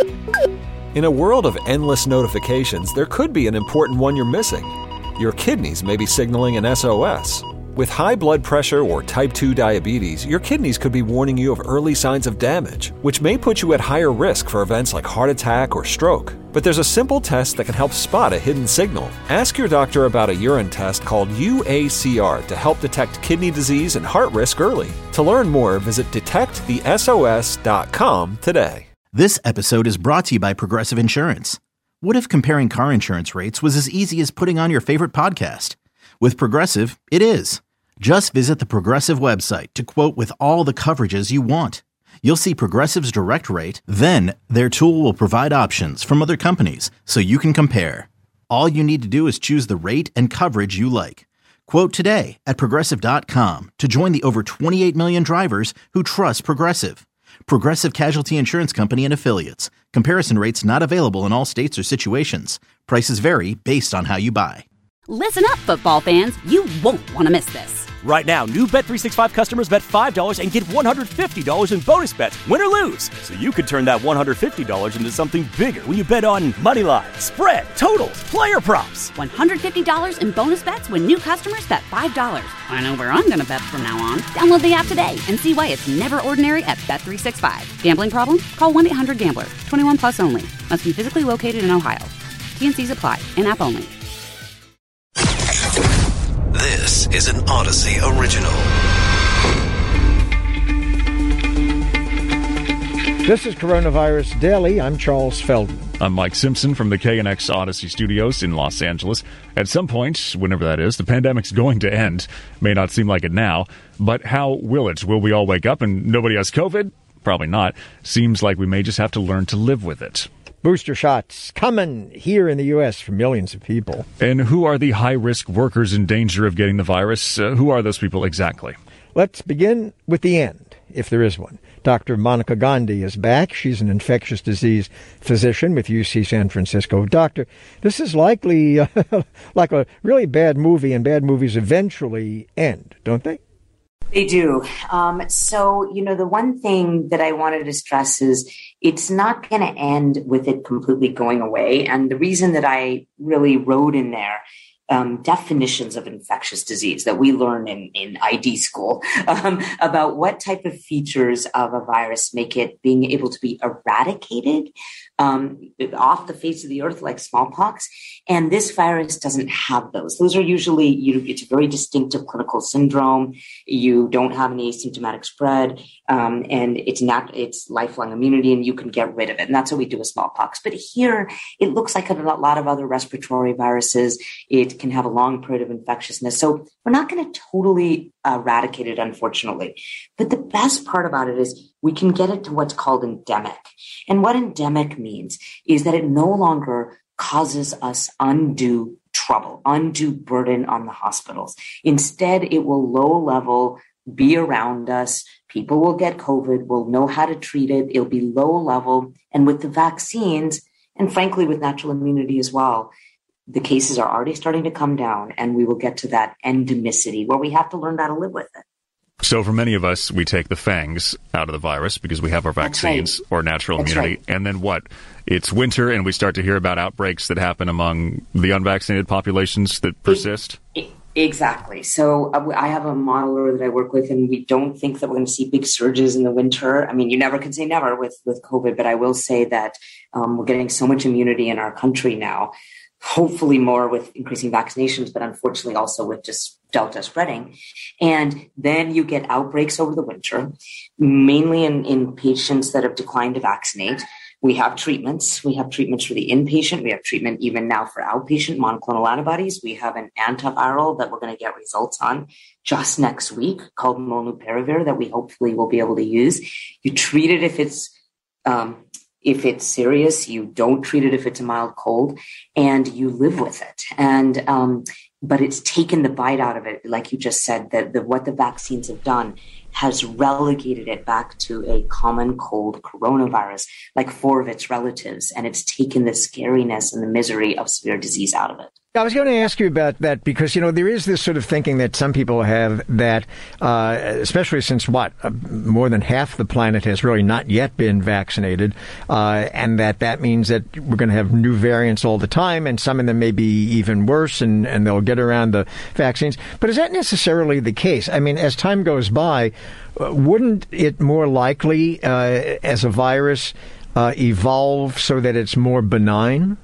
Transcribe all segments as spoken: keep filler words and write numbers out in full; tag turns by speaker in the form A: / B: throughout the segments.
A: In a world of endless notifications, there could be an important one you're missing. Your kidneys may be signaling an S O S. With high blood pressure or type two diabetes, your kidneys could be warning you of early signs of damage, which may put you at higher risk for events like heart attack or stroke. But there's a simple test that can help spot a hidden signal. Ask your doctor about a urine test called U A C R to help detect kidney disease and heart risk early. To learn more, visit detect the S O S dot com today.
B: This episode is brought to you by Progressive Insurance. What if comparing car insurance rates was as easy as putting on your favorite podcast? With Progressive, it is. Just visit the Progressive website to quote with all the coverages you want. You'll see Progressive's direct rate, then their tool will provide options from other companies so you can compare. All you need to do is choose the rate and coverage you like. Quote today at Progressive dot com to join the over twenty-eight million drivers who trust Progressive. Progressive Casualty Insurance Company and Affiliates. Comparison rates not available in all states or situations. Prices vary based on how you buy.
C: Listen up, football fans. You won't want to miss this.
D: Right now, new Bet three sixty-five customers bet five dollars and get one hundred fifty dollars in bonus bets, win or lose. So you could turn that one hundred fifty dollars into something bigger when you bet on money line, spread, totals, player props.
C: one hundred fifty dollars in bonus bets when new customers bet five dollars. I know where I'm going to bet from now on. Download the app today and see why it's never ordinary at Bet three sixty-five. Gambling problem? Call one eight hundred gambler. twenty-one plus only. Must be physically located in Ohio. T and C's apply. In-app only.
E: This is an Odyssey original.
F: This is Coronavirus Daily. I'm Charles Feldman.
G: I'm Mike Simpson from the K N X Odyssey Studios in Los Angeles. At some point, whenever that is, the pandemic's going to end. May not seem like it now, but how will it? Will we all wake up and nobody has COVID? Probably not. Seems like we may just have to learn to live with it.
F: Booster shots coming here in the U S for millions of people.
G: And who are the high-risk workers in danger of getting the virus? Uh, who are those people exactly?
F: Let's begin with the end, if there is one. Doctor Monica Gandhi is back. She's an infectious disease physician with U C San Francisco. Doctor, this is likely uh, like a really bad movie, and bad movies eventually end, don't they?
H: They do. Um, so, you know, the one thing that I wanted to stress is it's not going to end with it completely going away. And the reason that I really wrote in there um, definitions of infectious disease that we learn in, in I D school um, about what type of features of a virus make it being able to be eradicated um, off the face of the earth like smallpox. And this virus doesn't have those. Those are usually, you, it's a very distinctive clinical syndrome. You don't have any asymptomatic spread, um, and it's not, it's lifelong immunity, and you can get rid of it. And that's what we do with smallpox. But here, it looks like a lot of other respiratory viruses. It can have a long period of infectiousness. So we're not going to totally eradicate it, unfortunately. But the best part about it is we can get it to what's called endemic. And what endemic means is that it no longer causes us undue trouble, undue burden on the hospitals. Instead, it will low level be around us. People will get COVID, will know how to treat it. It'll be low level. And with the vaccines, and frankly, with natural immunity as well, the cases are already starting to come down, and we will get to that endemicity where we have to learn how to live with it.
G: So for many of us, we take the fangs out of the virus because we have our vaccines right. or natural
H: That's
G: immunity.
H: Right.
G: And then what? It's winter, and we start to hear about outbreaks that happen among the unvaccinated populations that persist?
H: It, it, exactly. So uh, I have a modeler that I work with, and we don't think that we're going to see big surges in the winter. I mean, you never can say never with, with COVID, but I will say that um, we're getting so much immunity in our country now. Hopefully more with increasing vaccinations, but unfortunately also with just Delta spreading. And then you get outbreaks over the winter, mainly in, in patients that have declined to vaccinate. We have treatments. We have treatments for the inpatient. We have treatment even now for outpatient monoclonal antibodies. We have an antiviral that we're going to get results on just next week called molnupiravir that we hopefully will be able to use. You treat it if it's um, If it's serious, you don't treat it if it's a mild cold, and you live with it. And um, but it's taken the bite out of it, like you just said, that the, what the vaccines have done has relegated it back to a common cold coronavirus, like four of its relatives, and it's taken the scariness and the misery of severe disease out of it.
F: I was going to ask you about that because, you know, there is this sort of thinking that some people have that, uh, especially since what, uh, more than half the planet has really not yet been vaccinated, uh, and that that means that we're going to have new variants all the time, and some of them may be even worse, and, and they'll get around the vaccines. But is that necessarily the case? I mean, as time goes by, uh, wouldn't it more likely, uh, as a virus, uh, evolve so that it's more benign?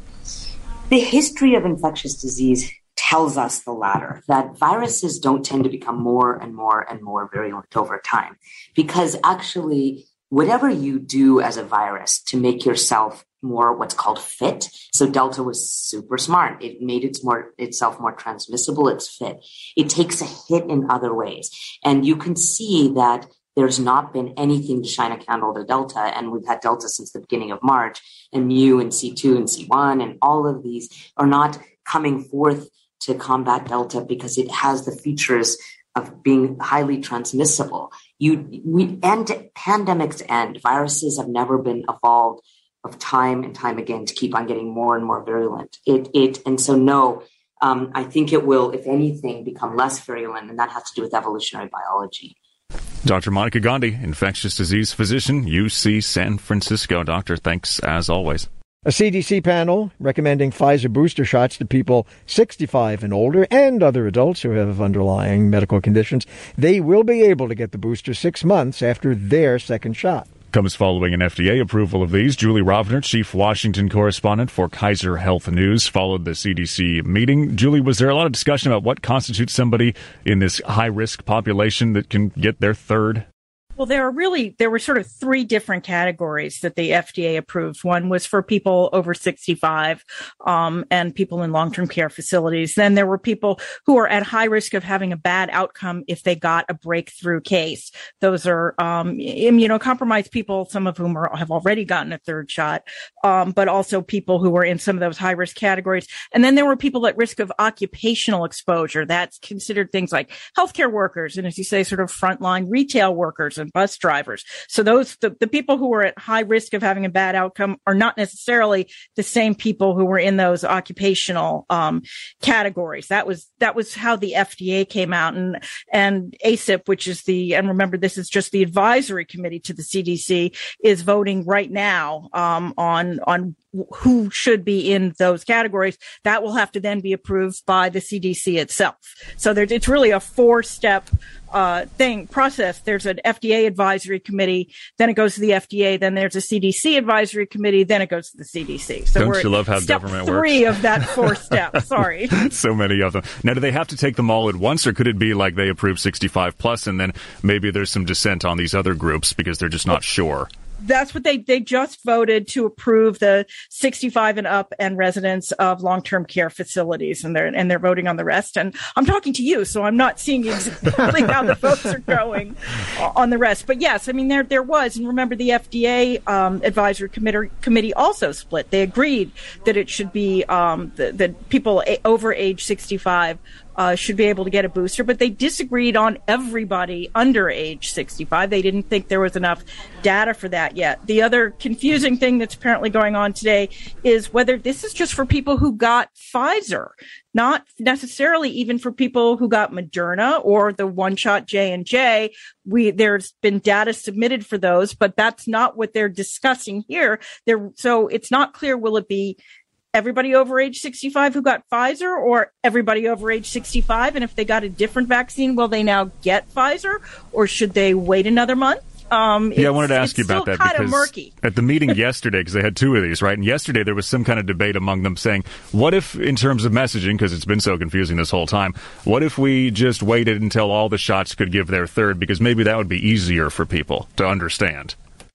H: The history of infectious disease tells us the latter, that viruses don't tend to become more and more and more virulent over time, because actually whatever you do as a virus to make yourself more what's called fit. So Delta was super smart. It made its more, itself more transmissible. It's fit. It takes a hit in other ways. And you can see that there's not been anything to shine a candle to Delta, and we've had Delta since the beginning of March, and Mu and C two and C one, and all of these are not coming forth to combat Delta because it has the features of being highly transmissible. You, we end pandemics end. Viruses have never been evolved of time and time again to keep on getting more and more virulent. It, it, and so no, um, I think it will, if anything, become less virulent, and that has to do with evolutionary biology.
G: Doctor Monica Gandhi, infectious disease physician, U C San Francisco. Doctor, thanks as always.
F: A C D C panel recommending Pfizer booster shots to people sixty-five and older and other adults who have underlying medical conditions. They will be able to get the booster six months after their second shot.
G: Comes following an F D A approval of these. Julie Rovner, chief Washington correspondent for Kaiser Health News, followed the C D C meeting. Julie, was there a lot of discussion about what constitutes somebody in this high-risk population that can get their third?
I: Well, there are really, there were sort of three different categories that the F D A approved. One was for people over sixty-five, um, and people in long-term care facilities. Then there were people who are at high risk of having a bad outcome if they got a breakthrough case. Those are, um, immunocompromised people, some of whom are, have already gotten a third shot, um, but also people who were in some of those high-risk categories. And then there were people at risk of occupational exposure. That's considered things like healthcare workers, and as you say, sort of frontline retail workers and bus drivers. So those, the, the people who were at high risk of having a bad outcome are not necessarily the same people who were in those occupational, um, categories. That was, that was how the F D A came out, and, and A C I P, which is the, and remember, this is just the advisory committee to the C D C, is voting right now, um, on, on who should be in those categories. That will have to then be approved by the C D C itself. So there, it's really a four-step uh thing process. There's an F D A advisory committee, then it goes to the F D A, then there's a C D C advisory committee, then it goes to the C D C. So
G: Don't
I: we're
G: you love how
I: step
G: government
I: three
G: works?
I: of that four steps. Sorry.
G: So many of them. Now, do they have to take them all at once, or could it be like they approve sixty-five plus and then maybe there's some dissent on these other groups because they're just not sure?
I: That's what they, they just voted to approve the sixty-five and up and residents of long-term care facilities, and they're, and they're voting on the rest. And I'm talking to you, so I'm not seeing exactly how the votes are going on the rest. But yes, I mean, there, there was, and remember the F D A, um, advisory committee, committee also split. They agreed that it should be, um, that, that people a- over age sixty-five Uh, should be able to get a booster, but they disagreed on everybody under age sixty-five. They didn't think there was enough data for that yet. The other confusing thing that's apparently going on today is whether this is just for people who got Pfizer, not necessarily even for people who got Moderna or the one-shot J and J. We, there's been data submitted for those, but that's not what they're discussing here. They're, so it's not clear, will it be everybody over age sixty-five who got Pfizer, or everybody over age sixty-five? And if they got a different vaccine, will they now get Pfizer, or should they wait another month? Um,
G: yeah, I wanted to ask you about that because
I: murky.
G: At the meeting yesterday, because they had two of these, right? And yesterday there was some kind of debate among them saying, what if, in terms of messaging, because it's been so confusing this whole time, what if we just waited until all the shots could give their third, because maybe that would be easier for people to understand?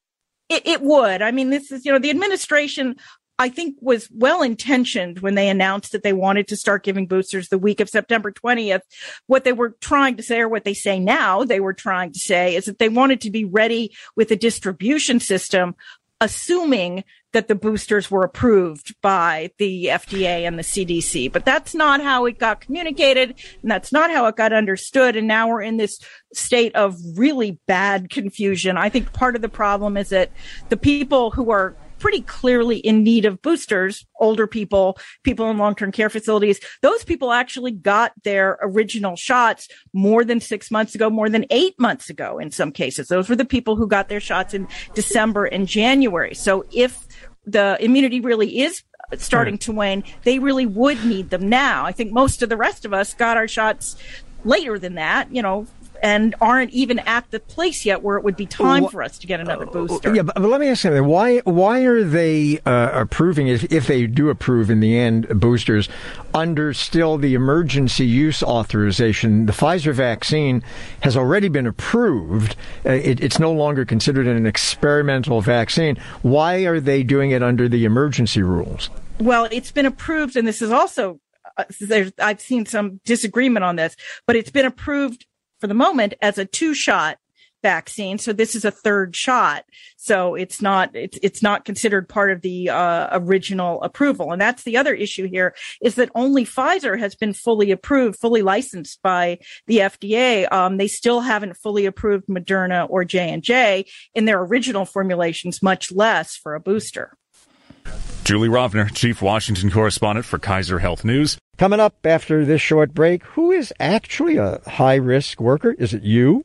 I: It, it would. I mean, this is, you know, the administration, I think, was well-intentioned when they announced that they wanted to start giving boosters the week of September twentieth. What they were trying to say, or what they say now they were trying to say, is that they wanted to be ready with a distribution system, assuming that the boosters were approved by the F D A and the C D C. But that's not how it got communicated, and that's not how it got understood. And now we're in this state of really bad confusion. I think part of the problem is that the people who are pretty clearly in need of boosters, older people, people in long-term care facilities. Those people actually got their original shots more than six months ago, more than eight months ago in some cases. Those were the people who got their shots in December and January. So if the immunity really is starting to wane, they really would need them now. I think most of the rest of us got our shots later than that, you know, and aren't even at the place yet where it would be time for us to get another booster.
F: Yeah, but, but let me ask you something. Why, why are they uh, approving, if, if they do approve in the end, boosters under still the emergency use authorization? The Pfizer vaccine has already been approved. Uh, it, it's no longer considered an experimental vaccine. Why are they doing it under the emergency rules?
I: Well, it's been approved, and this is also, uh, there's, I've seen some disagreement on this, but it's been approved for the moment as a two-shot vaccine. So this is a third shot. So it's not, it's, it's not considered part of the uh, original approval. And that's the other issue here, is that only Pfizer has been fully approved, fully licensed by the F D A. Um, they still haven't fully approved Moderna or J and J in their original formulations, much less for a booster.
G: Julie Rovner, Chief Washington Correspondent for Kaiser Health News.
F: Coming up after this short break, who is actually a high-risk worker? Is it you?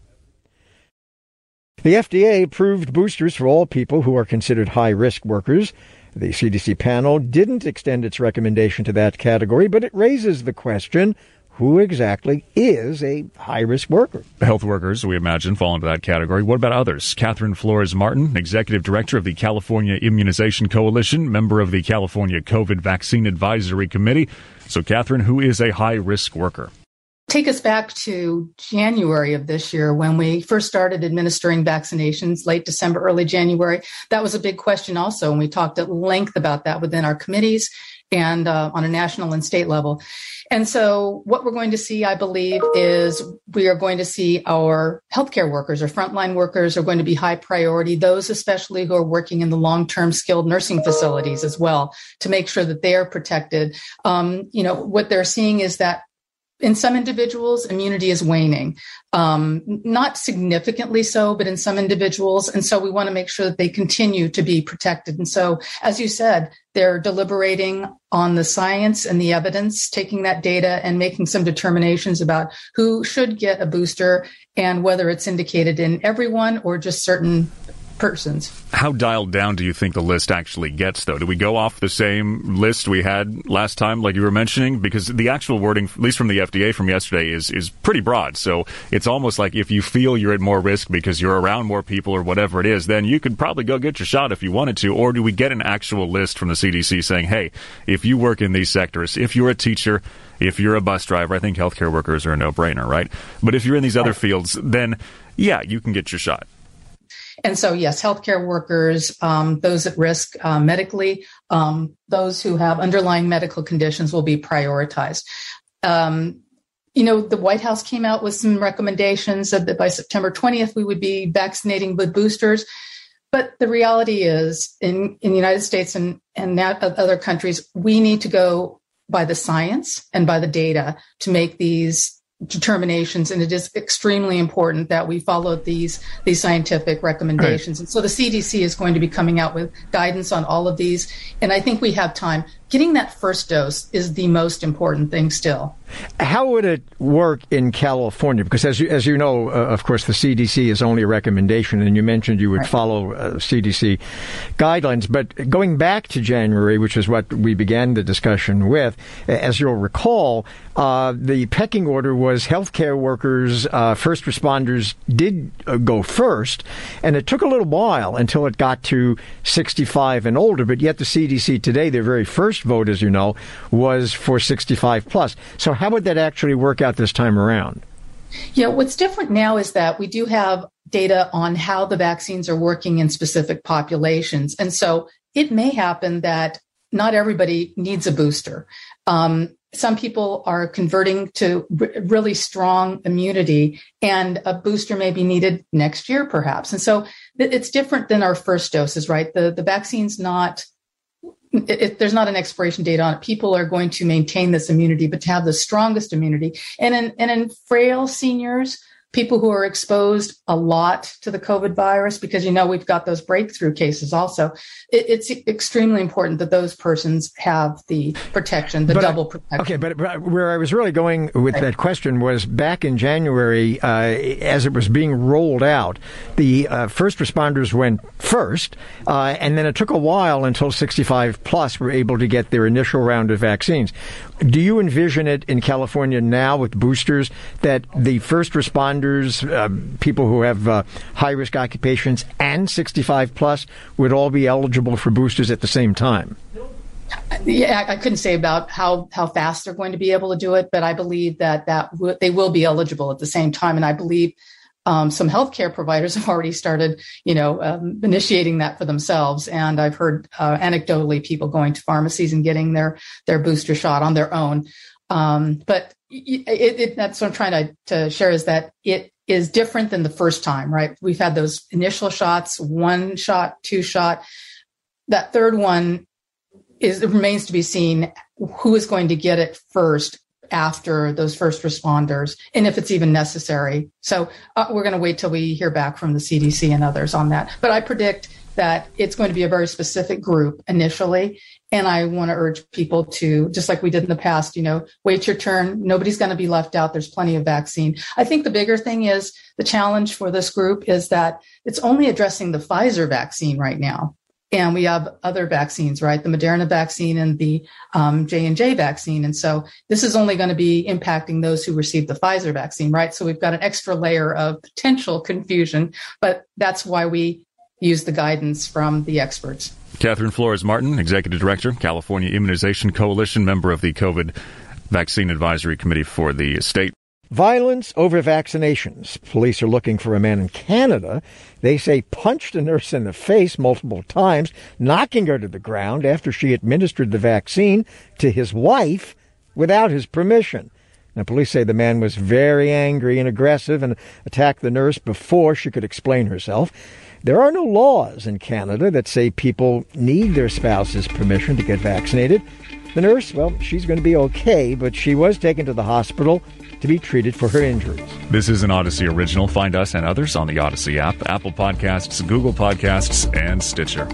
F: The F D A approved boosters for all people who are considered high-risk workers. The C D C panel didn't extend its recommendation to that category, but it raises the question, who exactly is a high-risk worker?
G: Health workers, we imagine, fall into that category. What about others? Catherine Flores-Martin, Executive Director of the California Immunization Coalition, member of the California COVID Vaccine Advisory Committee. So, Catherine, who is a high-risk worker?
J: Take us back to January of this year when we first started administering vaccinations, late December, early January. That was a big question also, and we talked at length about that within our committees and uh, on a national and state level. And so what we're going to see, I believe, is we are going to see our healthcare workers or frontline workers are going to be high priority, those especially who are working in the long-term skilled nursing facilities as well, to make sure that they are protected. Um, you know, what they're seeing is that in some individuals, immunity is waning, um, not significantly so, but in some individuals. And so we want to make sure that they continue to be protected. And so, as you said, they're deliberating on the science and the evidence, taking that data and making some determinations about who should get a booster and whether it's indicated in everyone or just certain persons.
G: How dialed down do you think the list actually gets, though? Do we go off the same list we had last time, like you were mentioning? Because the actual wording, at least from the F D A from yesterday, is is pretty broad. So it's almost like if you feel you're at more risk because you're around more people or whatever it is, then you could probably go get your shot if you wanted to. Or do we get an actual list from the C D C saying, hey, if you work in these sectors, if you're a teacher, if you're a bus driver, I think healthcare workers are a no-brainer, right? But if you're in these other fields, then, yeah, you can get your shot.
J: And so, yes, healthcare workers, um, those at risk uh, medically, um, those who have underlying medical conditions will be prioritized. Um, you know, the White House came out with some recommendations that by September twentieth, we would be vaccinating with boosters. But the reality is in, in the United States and, and other countries, we need to go by the science and by the data to make these determinations, and it is extremely important that we follow these these scientific recommendations. Right. And so the C D C is going to be coming out with guidance on all of these, and I think we have time. Getting that first dose is the most important thing still.
F: How would it work in California? Because as you, as you know, uh, of course, the C D C is only a recommendation, and you mentioned you would right. follow uh, C D C guidelines. But going back to January, which is what we began the discussion with, as you'll recall, uh, the pecking order was healthcare workers, uh, first responders did uh, go first, and it took a little while until it got to sixty-five and older. But yet the C D C today, their very first vote, as you know, was for sixty-five plus. So how would that actually work out this time around?
J: Yeah, what's different now is that we do have data on how the vaccines are working in specific populations. And so it may happen that not everybody needs a booster. Um, some people are converting to r- really strong immunity, and a booster may be needed next year, perhaps. And so th- it's different than our first doses, right? The, the vaccine's not If there's not an expiration date on it, people are going to maintain this immunity, but to have the strongest immunity. And in, and in frail seniors people who are exposed a lot to the COVID virus, because, you know, we've got those breakthrough cases also. It, it's extremely important that those persons have the protection, the
F: but
J: double
F: I,
J: protection.
F: Okay, but, but where I was really going with that question was back in January, uh, as it was being rolled out, the uh, first responders went first, uh, and then it took a while until sixty-five plus were able to get their initial round of vaccines. Do you envision it in California now with boosters that the first responders, uh, people who have uh, high-risk occupations and sixty-five plus would all be eligible for boosters at the same time?
J: Yeah, I couldn't say about how, how fast they're going to be able to do it, but I believe that, that w- they will be eligible at the same time. And I believe um, some healthcare providers have already started, you know, um, initiating that for themselves. And I've heard uh, anecdotally people going to pharmacies and getting their, their booster shot on their own. Um, but it, it, that's what I'm trying to, to share is that it is different than the first time, right? We've had those initial shots, one shot, two shot. That third one is, it remains to be seen who is going to get it first after those first responders, and if it's even necessary. So uh, we're going to wait till we hear back from the C D C and others on that. But I predict that it's going to be a very specific group initially. And I want to urge people to, just like we did in the past, you know, wait your turn. Nobody's going to be left out. There's plenty of vaccine. I think the bigger thing is the challenge for this group is that it's only addressing the Pfizer vaccine right now. And we have other vaccines, right? The Moderna vaccine and the um, J and J vaccine. And so this is only going to be impacting those who received the Pfizer vaccine, right? So we've got an extra layer of potential confusion, but that's why we use the guidance from the experts.
G: Catherine Flores Martin, Executive Director, California Immunization Coalition, member of the COVID Vaccine Advisory Committee for the state.
F: Violence over vaccinations. Police are looking for a man in Canada, they say punched a nurse in the face multiple times, knocking her to the ground after she administered the vaccine to his wife without his permission. Now, police say the man was very angry and aggressive and attacked the nurse before she could explain herself. There are no laws in Canada that say people need their spouse's permission to get vaccinated. The nurse, well, she's going to be okay, but she was taken to the hospital to be treated for her injuries.
G: This is an Odyssey original. Find us and others on the Odyssey app, Apple Podcasts, Google Podcasts, and Stitcher.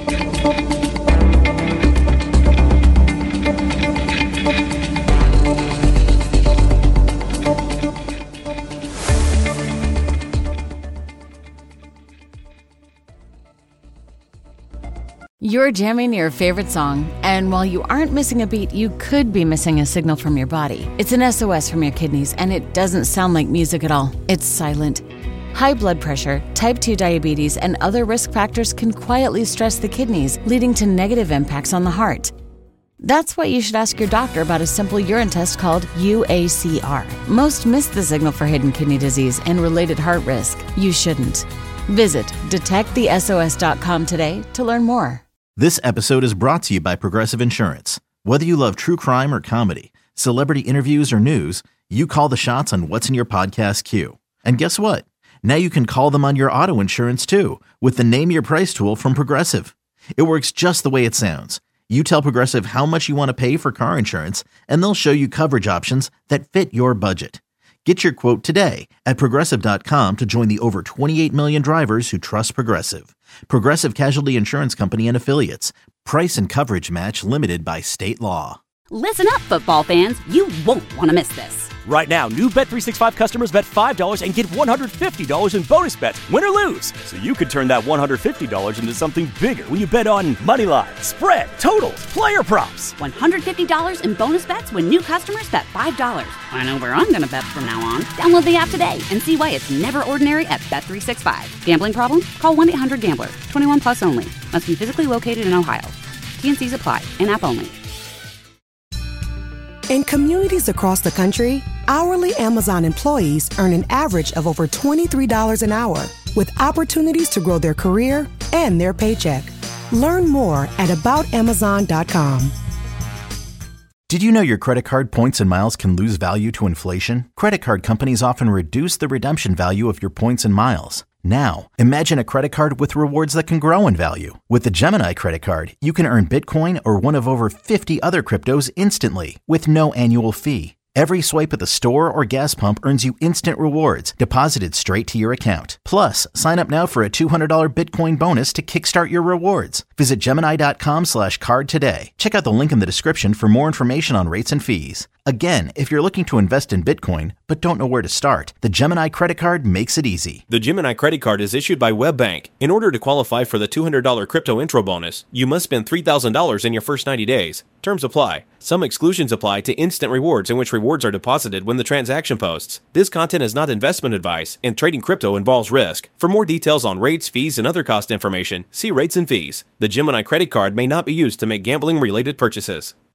K: You're jamming your favorite song, and while you aren't missing a beat, you could be missing a signal from your body. It's an S O S from your kidneys, and it doesn't sound like music at all. It's silent. High blood pressure, type two diabetes, and other risk factors can quietly stress the kidneys, leading to negative impacts on the heart. That's why you should ask your doctor about a simple urine test called U A C R. Most miss the signal for hidden kidney disease and related heart risk. You shouldn't. Visit detect the S O S dot com today to learn more.
B: This episode is brought to you by Progressive Insurance. Whether you love true crime or comedy, celebrity interviews or news, you call the shots on what's in your podcast queue. And guess what? Now you can call them on your auto insurance too with the Name Your Price tool from Progressive. It works just the way it sounds. You tell Progressive how much you want to pay for car insurance, and they'll show you coverage options that fit your budget. Get your quote today at Progressive dot com to join the over twenty-eight million drivers who trust Progressive. Progressive Casualty Insurance Company and Affiliates. Price and coverage match limited by state law.
C: Listen up, football fans. You won't want to miss this.
D: Right now, new Bet three sixty-five customers bet five dollars and get one hundred fifty dollars in bonus bets, win or lose. So you could turn that one hundred fifty dollars into something bigger when you bet on money line, spread, totals, player props.
C: one hundred fifty dollars in bonus bets when new customers bet five dollars. I know where I'm going to bet from now on. Download the app today and see why it's never ordinary at Bet three sixty-five. Gambling problem? Call one eight hundred gambler. twenty-one plus only. Must be physically located in Ohio. T and C's apply. In-app only.
L: In communities across the country, hourly Amazon employees earn an average of over twenty-three dollars an hour, with opportunities to grow their career and their paycheck. Learn more at about amazon dot com.
B: Did you know your credit card points and miles can lose value to inflation? Credit card companies often reduce the redemption value of your points and miles. Now, imagine a credit card with rewards that can grow in value. With the Gemini credit card, you can earn Bitcoin or one of over fifty other cryptos instantly with no annual fee. Every swipe at the store or gas pump earns you instant rewards deposited straight to your account. Plus, sign up now for a two hundred dollars Bitcoin bonus to kickstart your rewards. Visit Gemini.com slash card today. Check out the link in the description for more information on rates and fees. Again, if you're looking to invest in Bitcoin but don't know where to start, the Gemini credit card makes it easy.
M: The Gemini credit card is issued by WebBank. In order to qualify for the two hundred dollars crypto intro bonus, you must spend three thousand dollars in your first ninety days. Terms apply. Some exclusions apply to instant rewards in which rewards are deposited when the transaction posts. This content is not investment advice, and trading crypto involves risk. For more details on rates, fees, and other cost information, see rates and fees. The Gemini credit card may not be used to make gambling-related purchases.